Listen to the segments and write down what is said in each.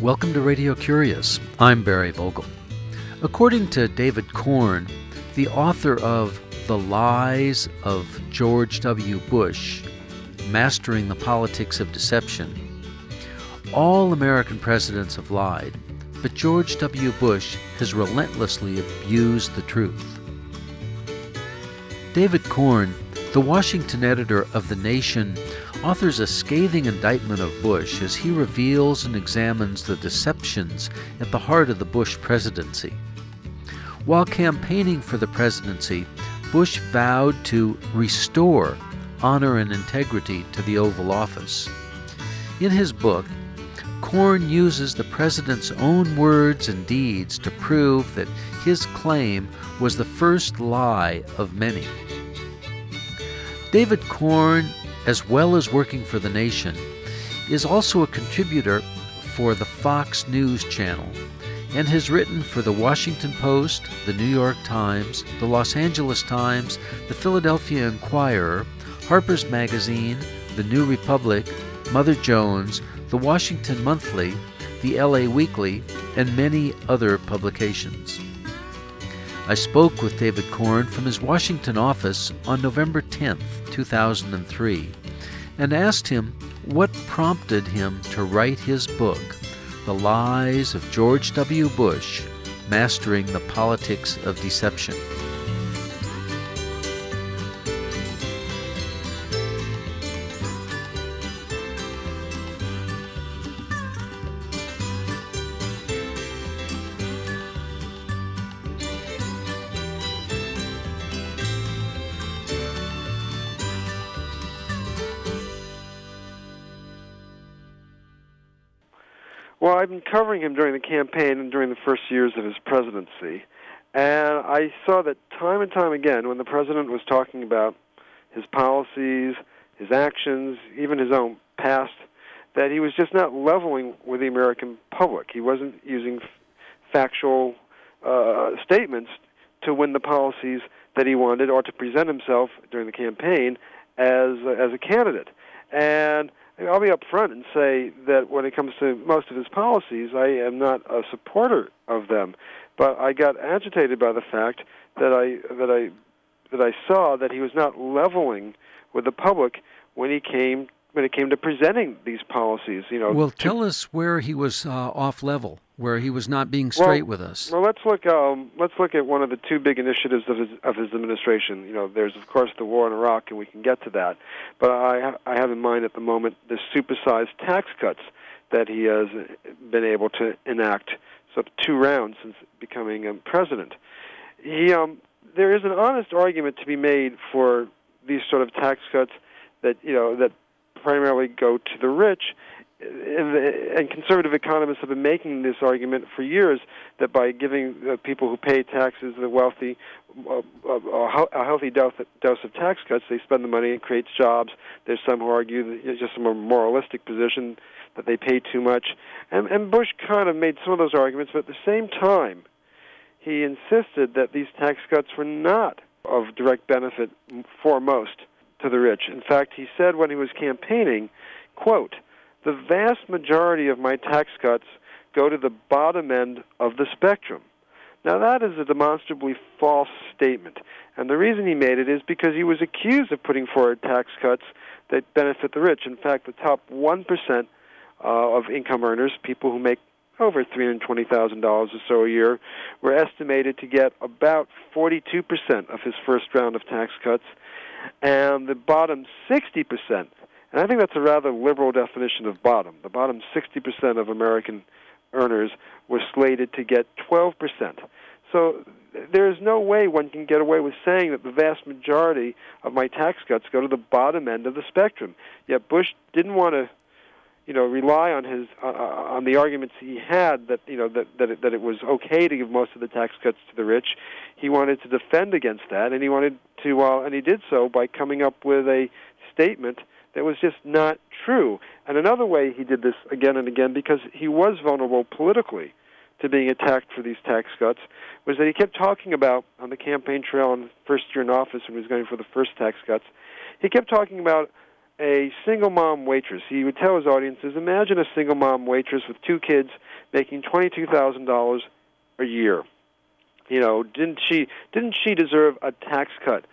Welcome to Radio Curious. I'm Barry Vogel. According to David Corn, the author of The Lies of George W. Bush, Mastering the Politics of Deception, all American presidents have lied, but George W. Bush has relentlessly abused the truth. David Corn, the Washington editor of The Nation, authors a scathing indictment of Bush as he reveals and examines the deceptions at the heart of the Bush presidency. While campaigning for the presidency, Bush vowed to restore honor and integrity to the Oval Office. In his book, Corn uses the president's own words and deeds to prove that his claim was the first lie of many. David Corn, as well as working for The Nation, is also a contributor for the Fox News Channel and has written for The Washington Post, The New York Times, The Los Angeles Times, The Philadelphia Inquirer, Harper's Magazine, The New Republic, Mother Jones, The Washington Monthly, The LA Weekly, and many other publications. I spoke with David Corn from his Washington office on November 10, 2003, and asked him what prompted him to write his book, The Lies of George W. Bush, Mastering the Politics of Deception. Well, I've been covering him during the campaign and during the first years of his presidency, and I saw that time and time again when the president was talking about his policies, his actions, even his own past, that he was just not leveling with the American public. He wasn't using factual statements to win the policies that he wanted or to present himself during the campaign as a candidate. And I'll be up front and say that when it comes to most of his policies, I am not a supporter of them. But I got agitated by the fact that I saw that he was not leveling with the public when it came to presenting these policies. Well, tell us where he was off level, where he was not being straight with us. Well, let's look at one of the two big initiatives of his administration. There's of course the war in Iraq, and we can get to that. But I have in mind at the moment the supersized tax cuts that he has been able to enact. So 2 rounds since becoming president. There is an honest argument to be made for these sort of tax cuts that primarily go to the rich, and conservative economists have been making this argument for years that by giving people who pay taxes, the wealthy, a healthy dose of tax cuts, they spend the money and creates jobs. There's some who argue that it's just a more moralistic position that they pay too much. And Bush kind of made some of those arguments, but at the same time, he insisted that these tax cuts were not of direct benefit for most to the rich. In fact, he said when he was campaigning, quote, "The vast majority of my tax cuts go to the bottom end of the spectrum." Now, that is a demonstrably false statement, and the reason he made it is because he was accused of putting forward tax cuts that benefit the rich. In fact, the top 1% of income earners, people who make over $320,000 or so a year, were estimated to get about 42% of his first round of tax cuts, and the bottom 60%, and I think that's a rather liberal definition of bottom. The bottom 60% of American earners were slated to get 12%. So there is no way one can get away with saying that the vast majority of my tax cuts go to the bottom end of the spectrum. Yet Bush didn't want to, rely on his on the arguments he had that that it was okay to give most of the tax cuts to the rich. He wanted to defend against that, and he wanted to, and he did so by coming up with a statement that was just not true. And another way he did this again and again, because he was vulnerable politically to being attacked for these tax cuts, was that he kept talking about, on the campaign trail in the first year in office when he was going for the first tax cuts, he kept talking about a single mom waitress. He would tell his audiences, imagine a single mom waitress with 2 kids making $22,000 a year. You know, didn't she deserve a tax cut?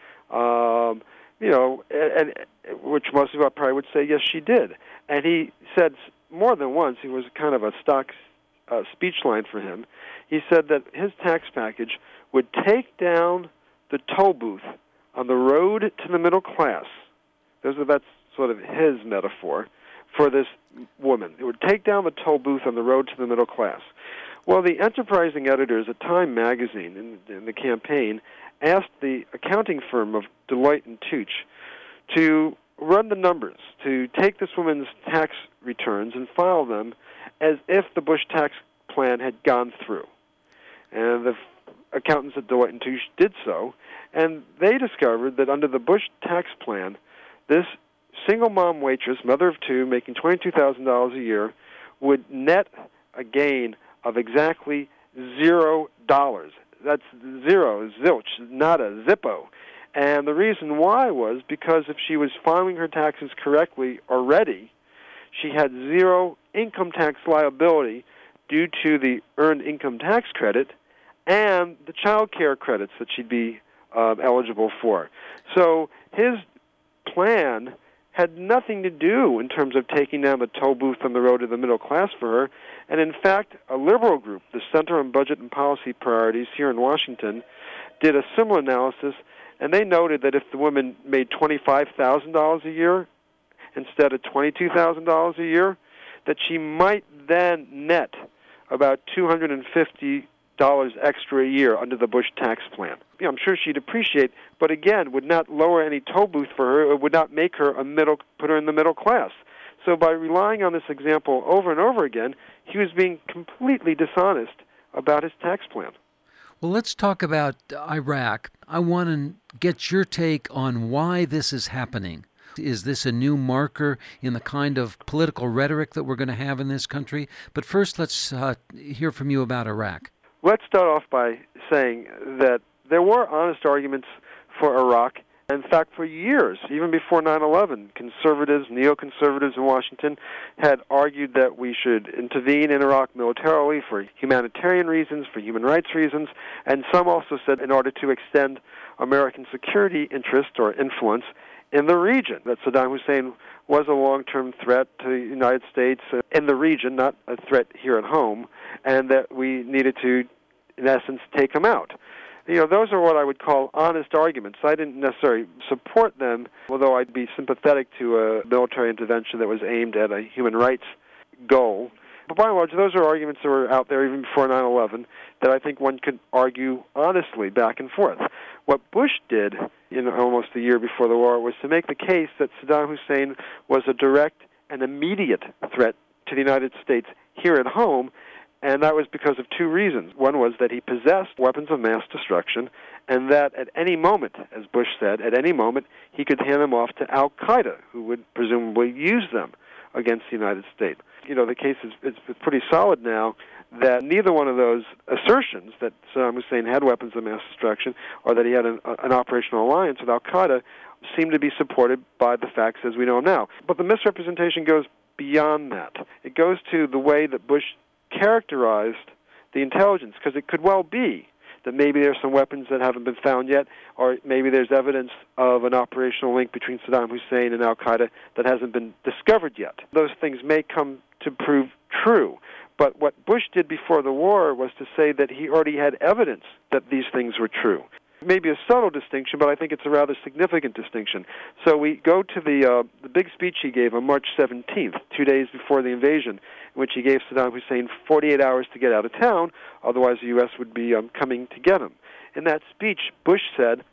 You know, and which most people probably would say yes, she did. And he said more than once, he was kind of a stock speech line for him. He said that his tax package would take down the toll booth on the road to the middle class. That's sort of his metaphor for this woman. It would take down the toll booth on the road to the middle class. Well, the enterprising editors at Time magazine in the campaign asked the accounting firm of Deloitte & Touche to run the numbers, to take this woman's tax returns and file them as if the Bush tax plan had gone through. And the accountants at Deloitte & Touche did so, and they discovered that under the Bush tax plan, this single mom waitress, mother of 2, making $22,000 a year, would net a gain of exactly $0. That's zero, zilch, nada, zippo. And the reason why was because if she was filing her taxes correctly already, she had 0 income tax liability due to the earned income tax credit and the child care credits that she'd be eligible for. So his plan had nothing to do in terms of taking down the toll booth on the road to the middle class for her. And in fact, a liberal group, the Center on Budget and Policy Priorities here in Washington, did a similar analysis, and they noted that if the woman made $25,000 a year instead of $22,000 a year, that she might then net about $250 extra a year under the Bush tax plan. You know, I'm sure she'd appreciate, but again, would not lower any toll booth for her. It would not make her put her in the middle class. So by relying on this example over and over again, he was being completely dishonest about his tax plan. Well, let's talk about Iraq. I want to get your take on why this is happening. Is this a new marker in the kind of political rhetoric that we're going to have in this country? But first, let's hear from you about Iraq. Let's start off by saying that there were honest arguments for Iraq. In fact, for years, even before 9/11, conservatives, neoconservatives in Washington had argued that we should intervene in Iraq militarily for humanitarian reasons, for human rights reasons, and some also said in order to extend American security interest or influence in the region, that Saddam Hussein was a long-term threat to the United States in the region, not a threat here at home, and that we needed to, in essence, take him out. You know, those are what I would call honest arguments. I didn't necessarily support them, although I'd be sympathetic to a military intervention that was aimed at a human rights goal. But by and large, those are arguments that were out there even before 9/11 that I think one could argue honestly back and forth. What Bush did in almost a year before the war was to make the case that Saddam Hussein was a direct and immediate threat to the United States here at home, and that was because of 2 reasons. One was that he possessed weapons of mass destruction, and that at any moment, as Bush said, at any moment, he could hand them off to al-Qaeda, who would presumably use them against the United States. You know, the case is pretty solid now that neither one of those assertions, that Saddam Hussein had weapons of mass destruction or that he had an operational alliance with al-Qaeda, seem to be supported by the facts as we know now. But the misrepresentation goes beyond that. It goes to the way that Bush characterized the intelligence, because it could well be that maybe there's some weapons that haven't been found yet, or maybe there's evidence of an operational link between Saddam Hussein and al-Qaeda that hasn't been discovered yet. Those things may come to prove true. But what Bush did before the war was to say that he already had evidence that these things were true. Maybe a subtle distinction, but I think it's a rather significant distinction. So we go to the big speech he gave on March 17th, 2 days before the invasion, in which he gave Saddam Hussein 48 hours to get out of town, otherwise the U.S. would be coming to get him. In that speech, Bush said,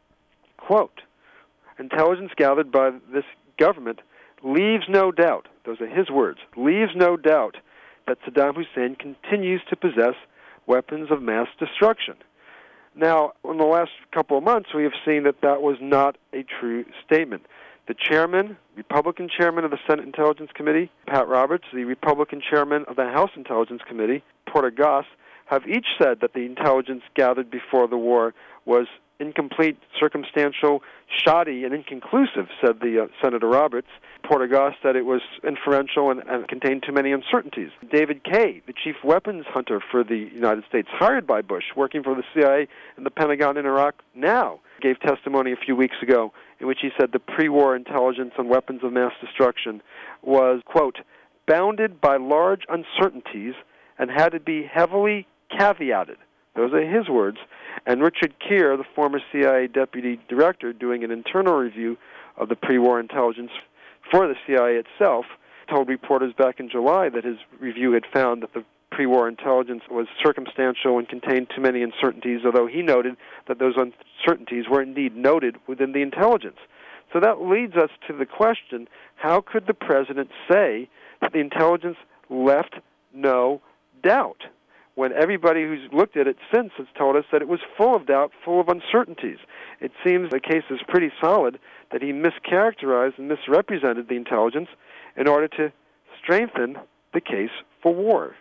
quote, "Intelligence gathered by this government leaves no doubt," those are his words, "leaves no doubt that Saddam Hussein continues to possess weapons of mass destruction." Now, in the last couple of months, we have seen that that was not a true statement. The chairman, Republican chairman of the Senate Intelligence Committee, Pat Roberts, the Republican chairman of the House Intelligence Committee, Porter Goss, have each said that the intelligence gathered before the war was incomplete, circumstantial, shoddy, and inconclusive, said the Senator Roberts. Porter said it was inferential and contained too many uncertainties. David Kaye, the chief weapons hunter for the United States, hired by Bush, working for the CIA and the Pentagon in Iraq now, gave testimony a few weeks ago in which he said the pre-war intelligence on weapons of mass destruction was, quote, bounded by large uncertainties and had to be heavily caveated. Those are his words. And Richard Keir, the former CIA deputy director, doing an internal review of the pre-war intelligence for the CIA itself, told reporters back in July that his review had found that the pre-war intelligence was circumstantial and contained too many uncertainties, although he noted that those uncertainties were indeed noted within the intelligence. So that leads us to the question, how could the president say that the intelligence left no doubt, when everybody who's looked at it since has told us that it was full of doubt, full of uncertainties? It seems the case is pretty solid that he mischaracterized and misrepresented the intelligence in order to strengthen the case for war.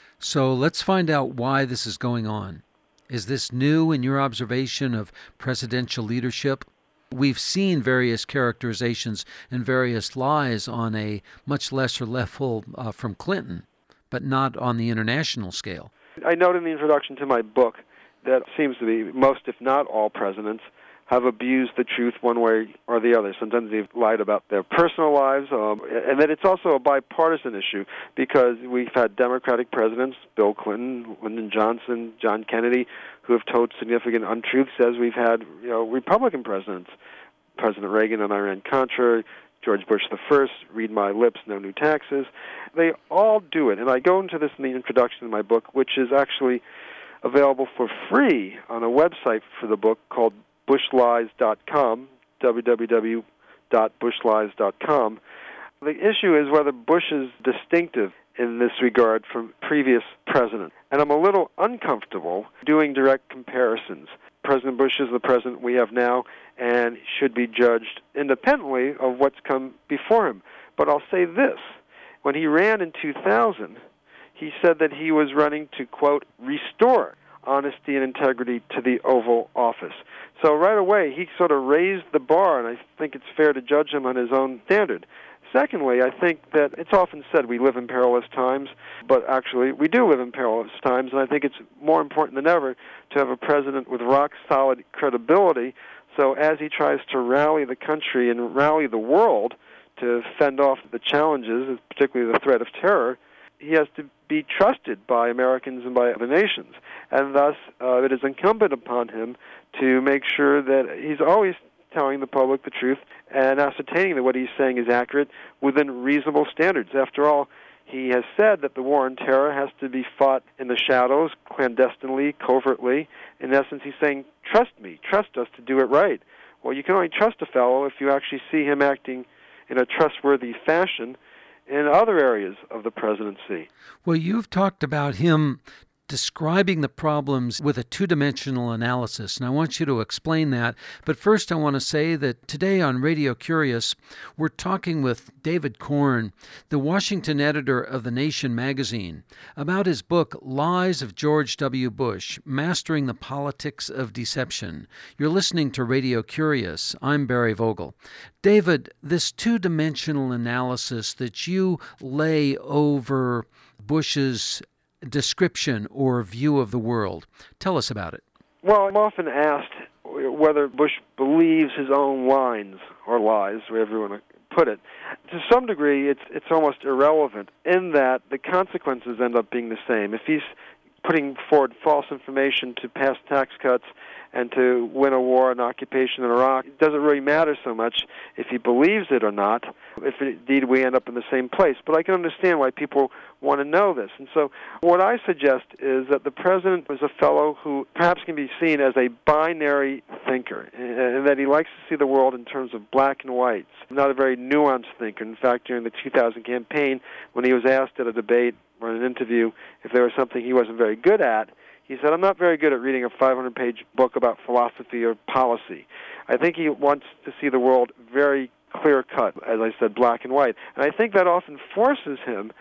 So let's find out why this is going on. Is this new in your observation of presidential leadership? We've seen various characterizations and various lies on a much lesser level from Clinton, but not on the international scale. I note in the introduction to my book that seems to be most, if not all, presidents have abused the truth one way or the other. Sometimes they've lied about their personal lives, and that it's also a bipartisan issue because we've had Democratic presidents, Bill Clinton, Lyndon Johnson, John Kennedy, who have told significant untruths, as we've had Republican presidents, President Reagan on Iran-Contra, George Bush I, read my lips, no new taxes. They all do it, and I go into this in the introduction of my book, which is actually available for free on a website for the book called bushlies.com, www.bushlies.com. The issue is whether Bush is distinctive in this regard from previous presidents. And I'm a little uncomfortable doing direct comparisons. President Bush is the president we have now and should be judged independently of what's come before him. But I'll say this. When he ran in 2000, he said that he was running to, quote, restore honesty and integrity to the Oval Office. So right away, he sort of raised the bar, and I think it's fair to judge him on his own standard. Secondly, I think that it's often said we live in perilous times, but actually we do live in perilous times, and I think it's more important than ever to have a president with rock-solid credibility, so as he tries to rally the country and rally the world to fend off the challenges, particularly the threat of terror, he has to be trusted by Americans and by other nations. And thus, it is incumbent upon him to make sure that he's always telling the public the truth and ascertaining that what he's saying is accurate within reasonable standards. After all, he has said that the war on terror has to be fought in the shadows, clandestinely, covertly. In essence, he's saying, trust me, trust us to do it right. Well, you can only trust a fellow if you actually see him acting in a trustworthy fashion in other areas of the presidency. Well, you've talked about him describing the problems with a two-dimensional analysis, and I want you to explain that. But first, I want to say that today on Radio Curious, we're talking with David Corn, the Washington editor of The Nation magazine, about his book, Lies of George W. Bush, Mastering the Politics of Deception. You're listening to Radio Curious. I'm Barry Vogel. David, this two-dimensional analysis that you lay over Bush's description or view of the world. Tell us about it. Well, I'm often asked whether Bush believes his own lines or lies, wherever you want to put it. To some degree, it's almost irrelevant in that the consequences end up being the same. If he's putting forward false information to pass tax cuts and to win a war and occupation in Iraq, it doesn't really matter so much if he believes it or not, if indeed we end up in the same place. But I can understand why people want to know this. And so what I suggest is that the president is a fellow who perhaps can be seen as a binary thinker, and that he likes to see the world in terms of black and whites, not a very nuanced thinker. In fact, during the 2000 campaign, when he was asked at a debate or an interview if there was something he wasn't very good at, he said, I'm not very good at reading a 500-page book about philosophy or policy. I think he wants to see the world very clear-cut, as I said, black and white. And I think that often forces him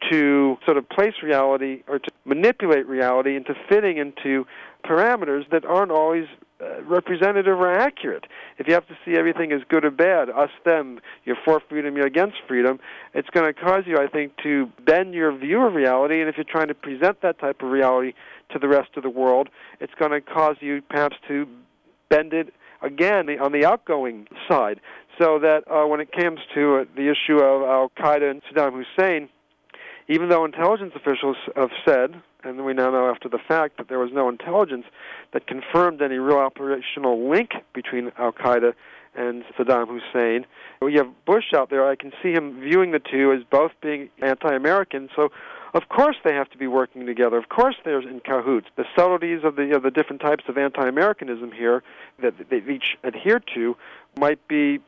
to sort of place reality or to manipulate reality into fitting into parameters that aren't always representative or accurate. If you have to see everything as good or bad, us, them, you're for freedom, you're against freedom, it's going to cause you, I think, to bend your view of reality, and if you're trying to present that type of reality to the rest of the world, it's going to cause you perhaps to bend it again on the outgoing side. So that when it comes to the issue of al-Qaeda and Saddam Hussein, even though intelligence officials have said, and we now know after the fact, that there was no intelligence that confirmed any real operational link between al-Qaeda and Saddam Hussein. You have Bush out there. I can see him viewing the two as both being anti-American, so of course they have to be working together. Of course they're in cahoots. The subtleties of the different types of anti-Americanism here that they each adhere to might be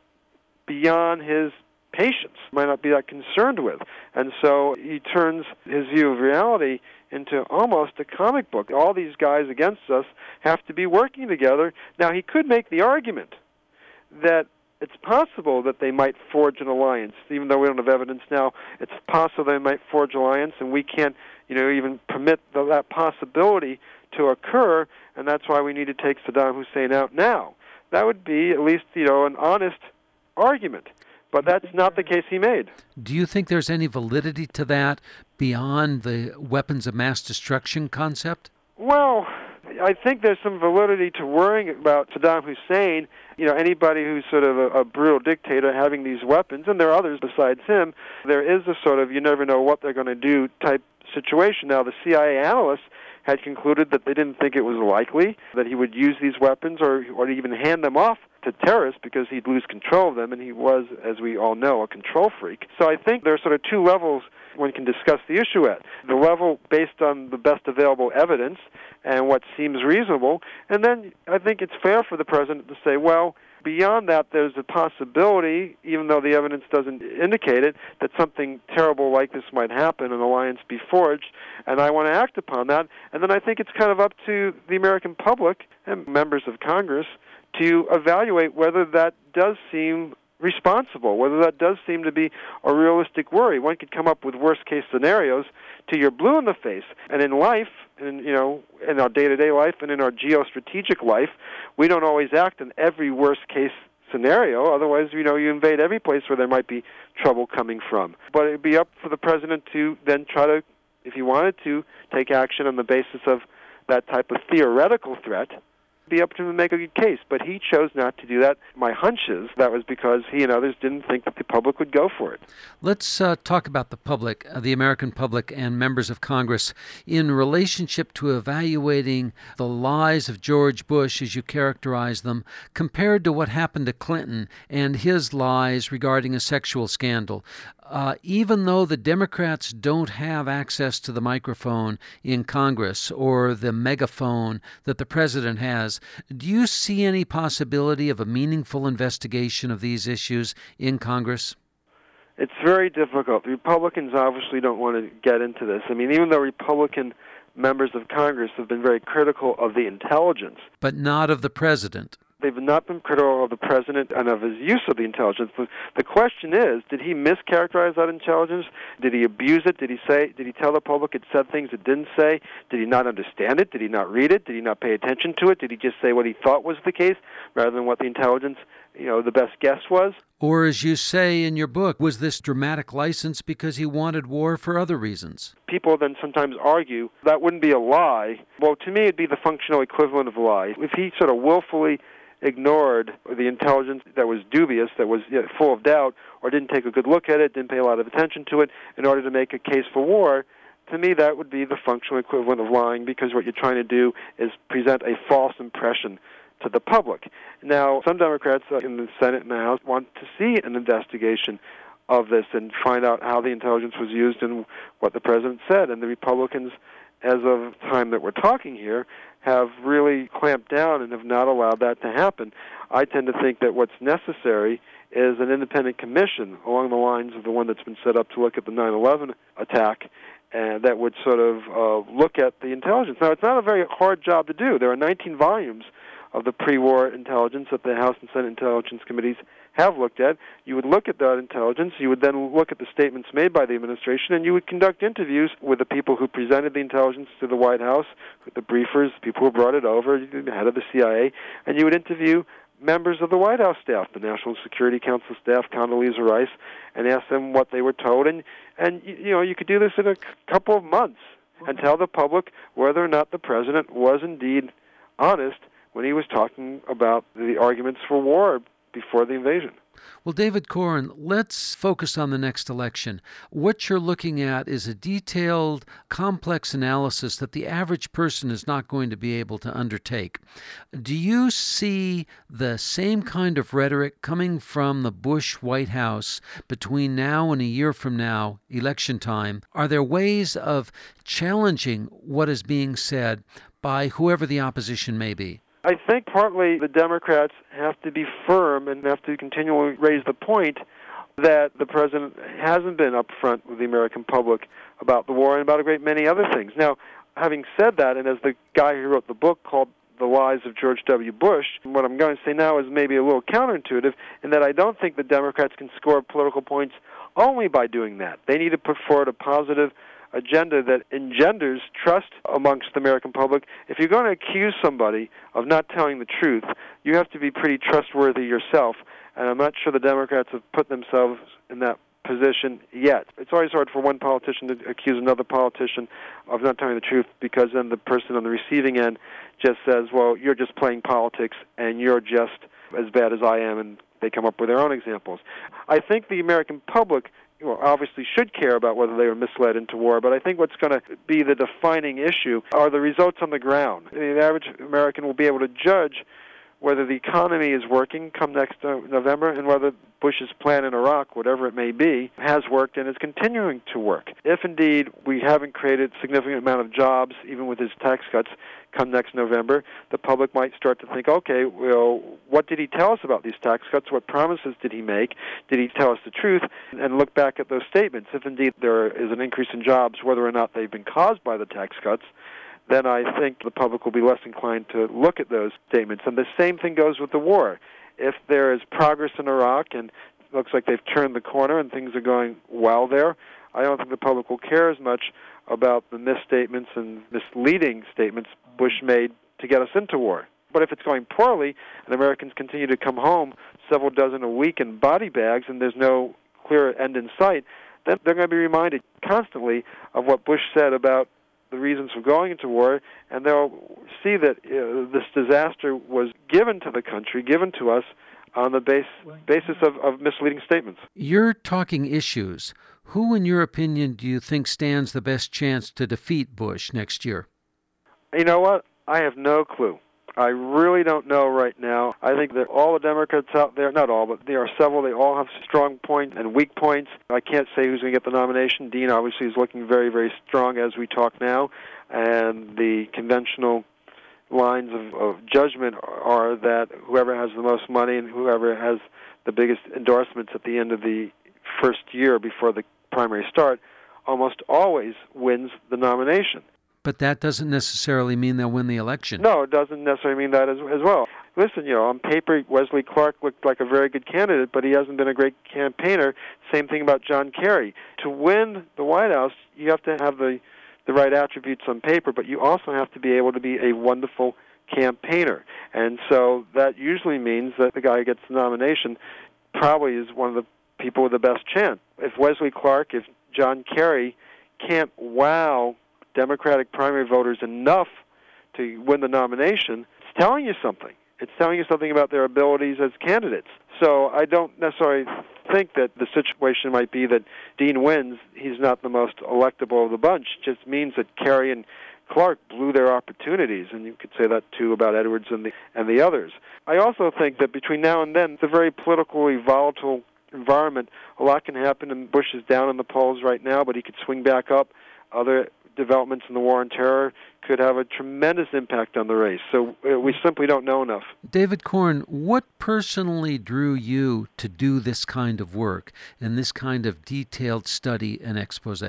beyond his patience, might not be that concerned with. And so he turns his view of reality into almost a comic book. All these guys against us have to be working together. Now, he could make the argument that it's possible that they might forge an alliance, even though we don't have evidence now. It's possible they might forge an alliance, and we can't, even permit that possibility to occur, and that's why we need to take Saddam Hussein out now. That would be at least, an honest argument. But that's not the case he made. Do you think there's any validity to that beyond the weapons of mass destruction concept? Well, I think there's some validity to worrying about Saddam Hussein, anybody who's sort of a brutal dictator having these weapons, and there are others besides him. There is a sort of you never know what they're going to do type situation. Now, the CIA analysts had concluded that they didn't think it was likely that he would use these weapons or even hand them off to terrorists because he'd lose control of them, and he was, as we all know, a control freak. So I think there are sort of two levels one can discuss the issue at. The level based on the best available evidence and what seems reasonable, and then I think it's fair for the president to say, well, beyond that, there's a possibility, even though the evidence doesn't indicate it, that something terrible like this might happen, an alliance be forged, and I want to act upon that. And then I think it's kind of up to the American public and members of Congress to evaluate whether that does seem responsible, whether that does seem to be a realistic worry. One could come up with worst-case scenarios till you're blue in the face. And in life, in our day-to-day life and in our geostrategic life, we don't always act in every worst-case scenario. Otherwise, you invade every place where there might be trouble coming from. But it would be up for the president to then try to, if he wanted to, take action on the basis of that type of theoretical threat. Be up to him to make a good case, but he chose not to do that. My hunch is that was because he and others didn't think that the public would go for it. Let's talk about the public, the American public and members of Congress in relationship to evaluating the lies of George Bush, as you characterize them, compared to what happened to Clinton and his lies regarding a sexual scandal. Even though the Democrats don't have access to the microphone in Congress or the megaphone that the president has, do you see any possibility of a meaningful investigation of these issues in Congress? It's very difficult. The Republicans obviously don't want to get into this. I mean, even though Republican members of Congress have been very critical of the intelligence. But not of the president. They've not been critical of the president and of his use of the intelligence. The question is, did he mischaracterize that intelligence? Did he abuse it? Did he tell the public it said things it didn't say? Did he not understand it? Did he not read it? Did he not pay attention to it? Did he just say what he thought was the case rather than what the intelligence, the best guess was? Or, as you say in your book, was this dramatic license because he wanted war for other reasons? People then sometimes argue that wouldn't be a lie. Well, to me, it'd be the functional equivalent of a lie. If he sort of willfully ignored the intelligence that was dubious, that was full of doubt, or didn't take a good look at it, didn't pay a lot of attention to it in order to make a case for war, to me that would be the functional equivalent of lying, because what you're trying to do is present a false impression to the public. Now, some Democrats in the Senate and the House want to see an investigation of this and find out how the intelligence was used and what the president said. And the Republicans, as of the time that we're talking here, have really clamped down and have not allowed that to happen. I tend to think that what's necessary is an independent commission along the lines of the one that's been set up to look at the 9/11 attack, and that would sort of look at the intelligence. Now, it's not a very hard job to do. There are 19 volumes of the pre-war intelligence that the House and Senate Intelligence Committees have looked at. You would look at that intelligence. You would then look at the statements made by the administration, and you would conduct interviews with the people who presented the intelligence to the White House, with the briefers, people who brought it over, the head of the CIA, and you would interview members of the White House staff, the National Security Council staff, Condoleezza Rice, and ask them what they were told. And you could do this in a couple of months and tell the public whether or not the president was indeed honest when he was talking about the arguments for war before the invasion. Well, David Corn, let's focus on the next election. What you're looking at is a detailed, complex analysis that the average person is not going to be able to undertake. Do you see the same kind of rhetoric coming from the Bush White House between now and a year from now, election time? Are there ways of challenging what is being said by whoever the opposition may be? I think partly the Democrats have to be firm and have to continually raise the point that the president hasn't been upfront with the American public about the war and about a great many other things. Now, having said that, and as the guy who wrote the book called The Lies of George W. Bush, what I'm going to say now is maybe a little counterintuitive in that I don't think the Democrats can score political points only by doing that. They need to put forward a positive agenda that engenders trust amongst the American public. If you're going to accuse somebody of not telling the truth, you have to be pretty trustworthy yourself, and I'm not sure the Democrats have put themselves in that position yet. It's always hard for one politician to accuse another politician of not telling the truth, because then the person on the receiving end just says, well, you're just playing politics and you're just as bad as I am, and they come up with their own examples. I think the American public obviously should care about whether they were misled into war, but I think what's going to be the defining issue are the results on the ground. The average American will be able to judge whether the economy is working come next November and whether Bush's plan in Iraq, whatever it may be, has worked and is continuing to work. If indeed we haven't created a significant amount of jobs, even with his tax cuts, come next November, the public might start to think, okay, well, what did he tell us about these tax cuts? What promises did he make? Did he tell us the truth? And look back at those statements. If indeed there is an increase in jobs, whether or not they've been caused by the tax cuts, then I think the public will be less inclined to look at those statements. And the same thing goes with the war. If there is progress in Iraq and it looks like they've turned the corner and things are going well there, I don't think the public will care as much about the misstatements and misleading statements Bush made to get us into war. But if it's going poorly and Americans continue to come home several dozen a week in body bags and there's no clear end in sight, then they're going to be reminded constantly of what Bush said about the reasons for going into war, and they'll see that this disaster was given to the country, given to us, on the basis of misleading statements. You're talking issues. Who, in your opinion, do you think stands the best chance to defeat Bush next year? You know what? I have no clue. I really don't know right now. I think that all the Democrats out there, not all, but there are several, they all have strong points and weak points. I can't say who's going to get the nomination. Dean obviously is looking very, very strong as we talk now, and the conventional lines of judgment are that whoever has the most money and whoever has the biggest endorsements at the end of the first year before the primary start almost always wins the nomination. But that doesn't necessarily mean they'll win the election. No, it doesn't necessarily mean that as well. Listen, on paper, Wesley Clark looked like a very good candidate, but he hasn't been a great campaigner. Same thing about John Kerry. To win the White House, you have to have the right attributes on paper, but you also have to be able to be a wonderful campaigner. And so that usually means that the guy who gets the nomination probably is one of the people with the best chance. If Wesley Clark, if John Kerry can't wow Democratic primary voters enough to win the nomination, it's telling you something. It's telling you something about their abilities as candidates. So I don't necessarily think that the situation might be that Dean wins. He's not the most electable of the bunch. It just means that Kerry and Clark blew their opportunities, and you could say that too about Edwards and the others. I also think that between now and then, it's a very politically volatile environment. A lot can happen, and Bush is down in the polls right now, but he could swing back up. Other developments in the war on terror could have a tremendous impact on the race. So we simply don't know enough. David Corn, what personally drew you to do this kind of work and this kind of detailed study and expose?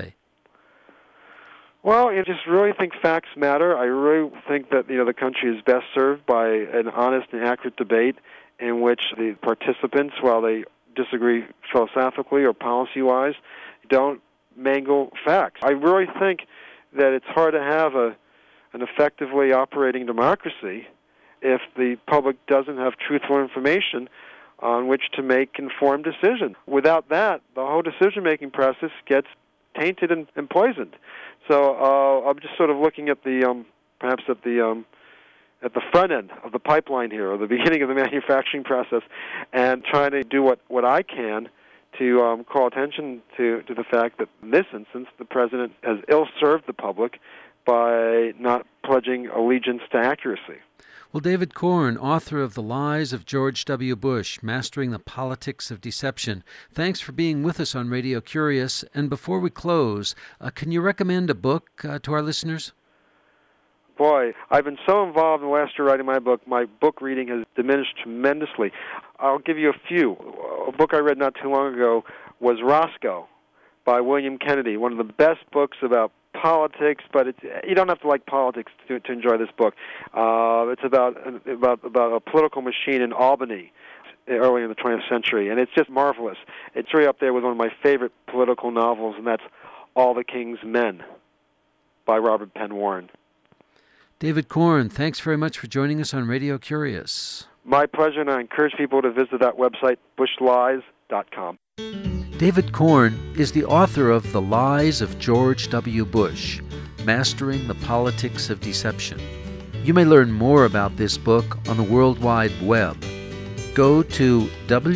Well, I just really think facts matter. I really think that the country is best served by an honest and accurate debate. in which the participants, while they disagree philosophically or policy-wise, don't mangle facts. I really think that it's hard to have an effectively operating democracy if the public doesn't have truthful information on which to make informed decisions. Without that, the whole decision-making process gets tainted and poisoned. So I'm just sort of looking at the perhaps at the front end of the pipeline here, or the beginning of the manufacturing process, and trying to do what I can to call attention to the fact that in this instance the president has ill-served the public by not pledging allegiance to accuracy. Well, David Corn, author of The Lies of George W. Bush, Mastering the Politics of Deception, thanks for being with us on Radio Curious. And before we close, can you recommend a book to our listeners? Boy, I've been so involved in the last year writing my book reading has diminished tremendously. I'll give you a few. A book I read not too long ago was Roscoe by William Kennedy, one of the best books about politics, but you don't have to like politics to enjoy this book. It's about a political machine in Albany early in the 20th century, and it's just marvelous. It's right up there with one of my favorite political novels, and that's All the King's Men by Robert Penn Warren. David Corn, thanks very much for joining us on Radio Curious. My pleasure, and I encourage people to visit that website, bushlies.com. David Corn is the author of The Lies of George W. Bush, Mastering the Politics of Deception. You may learn more about this book on the World Wide Web. Go to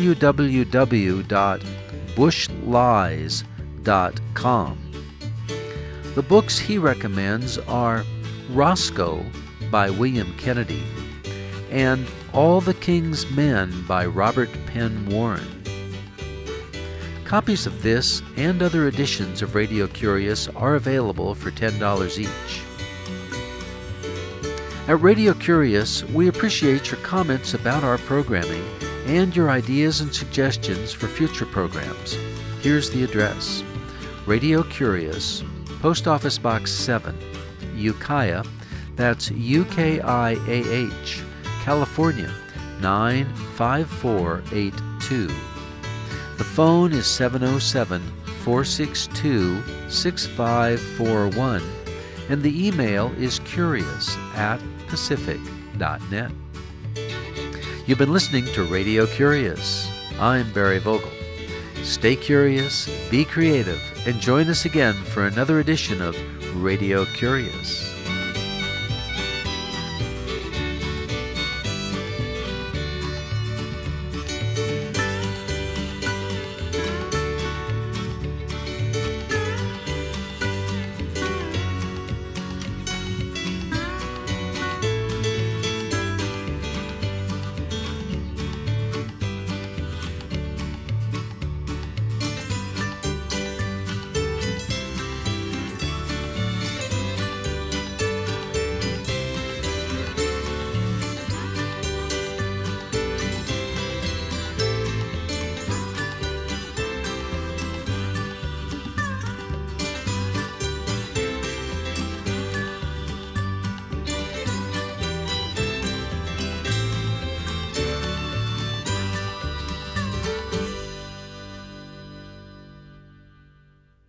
www.bushlies.com. The books he recommends are Roscoe by William Kennedy and All the King's Men by Robert Penn Warren. Copies of this and other editions of Radio Curious are available for $10 each. At Radio Curious, we appreciate your comments about our programming and your ideas and suggestions for future programs. Here's the address: Radio Curious, Post Office Box 7, Ukiah, that's UKIAH, California, 95482. The phone is 707-462-6541, and the email is curious@pacific.net. You've been listening to Radio Curious. I'm Barry Vogel. Stay curious, be creative, and join us again for another edition of Radio Curious.